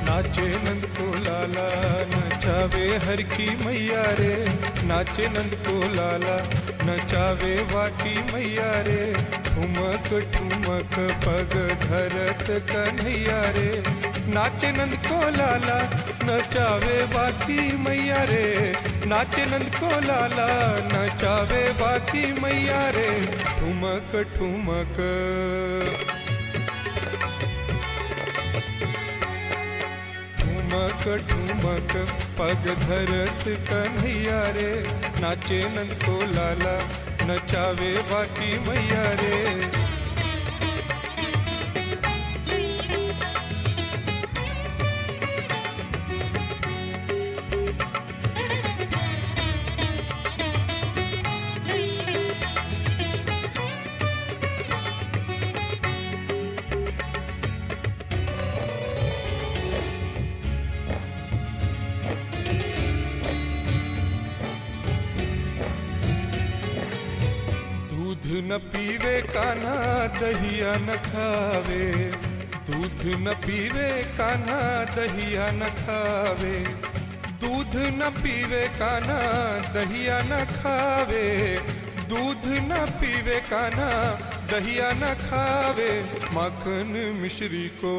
नाचे नंद को लाला नचावे हर की मैया रे, नाचे नंद को लाला नचावे वाकी मैया रे, ठुमक ठुमक पग धरत कन्हैया रे, नाचे नंद को लाला नचावे वाकी मैया रे, नाचे नंद को लाला नचावे वाकी मैया रे, ठुमक ठुमक ठुमक ठुमक पग धरत कन्हैया रे, नाचे नंद को लाला नचावे वाकी मैया रे। दूध न पीवे कान्हा दहिया न खावे, दूध न पीवे कान्हा दहिया न खावे, दूध न पीवे कान्हा दहिया न खावे, दूध न पीवे कान्हा दहिया न खावे, माखन मिश्री को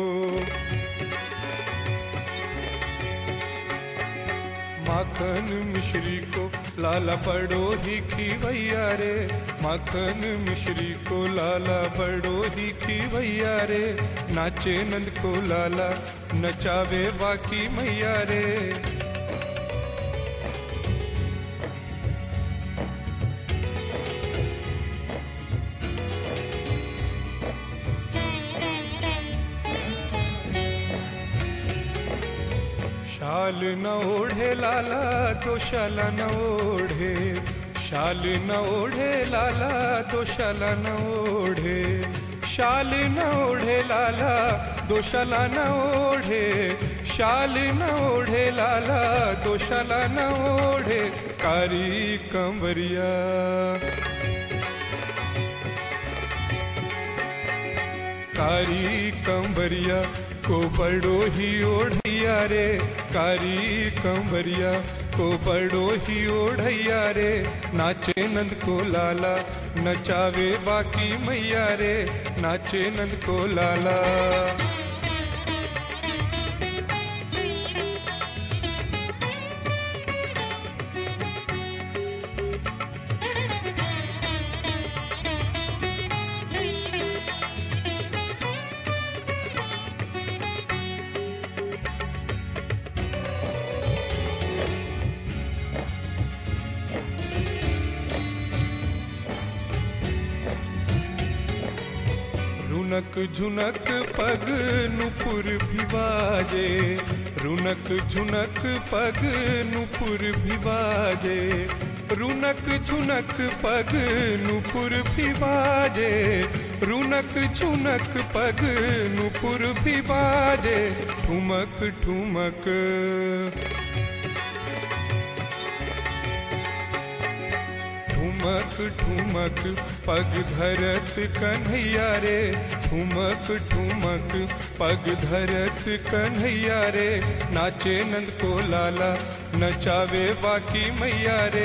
माखन मिश्री को लाला बड़ो ही खीवैया रे, माखन मिश्री को लाला बड़ो ही खीवैया रे, नाचे नंद को लाला नचावे वाकी मैया रे। शाल न ओढ़े लाला दोशाला न ओढ़े, शाल न ओढ़े लाला दोशाला न ओढ़े, शाल न ओढ़े लाला दोशाला न ओढ़े, शाल न ओढ़े लाला दोशाला न ओढ़े, कारी कंवरिया कारी कंवरिया को बड़ो ही ओढ़ैया रे, कारी कंवरिया को बड़ो ही ओढ़ैया रे, नाचे नंद को लाला नचावे बाकी मैया रे, नाचे नंद को लाला। रुनक झुनक पग नुपुर भी बाजे, रुनक झुनक पग नुपुर भी बाजे, रुनक झुनक पग नुपुर भी बाजे, रुनक झुनक पग नुपुर भी बाजे, ठुमक ठुमक ठुमक ठुमक पग धरत कन्हैया रे, ठुमक ठुमक पग धरत कन्हैया रे, नाचे नंद को लाला नचावे बाकी मैया रे।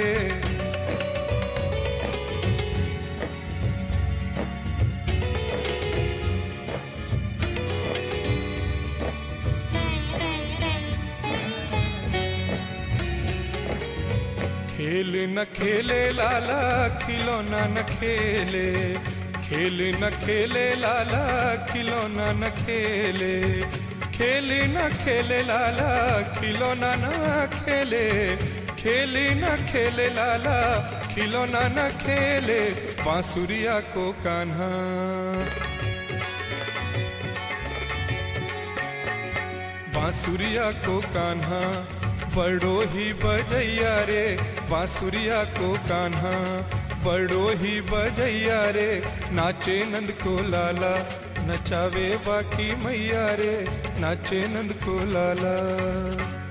खेल न खेले लाला खिलौना न खेले, खेल न खेले लाला खिलौना न खेले, खेल न खेले लाला खिलौना न खेले, खेल न खेले लाला खिलौना न खेले, बांसुरिया को कान्हा बांसुरिया को कान्हा बड़ो ही बजैया रे, बांसुरिया को कान्हा बड़ो ही बजैया रे, नाचे नंद को लाला नचावे बाकी मैया रे, नाचे नंद को लाला।